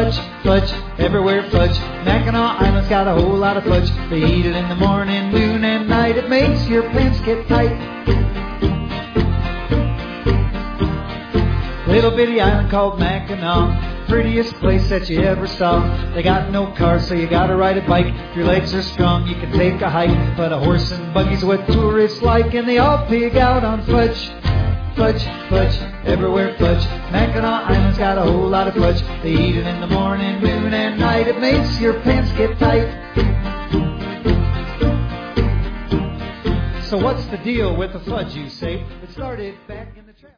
Fudge, fudge, everywhere fudge. Mackinac Island's got a whole lot of fudge. They eat it in the morning, noon, and night. It makes your pants get tight. Little bitty island called Mackinac, prettiest place that you ever saw. They got no car, so you gotta ride a bike. If your legs are strong, you can take a hike. But a horse and buggy's what tourists like, and they all pig out on fudge. Fudge, fudge, everywhere fudge. Mackinac Island's got a whole lot of fudge. They eat it in the morning, noon, and night. It makes your pants get tight. So what's the deal with the fudge, you say? It started back in the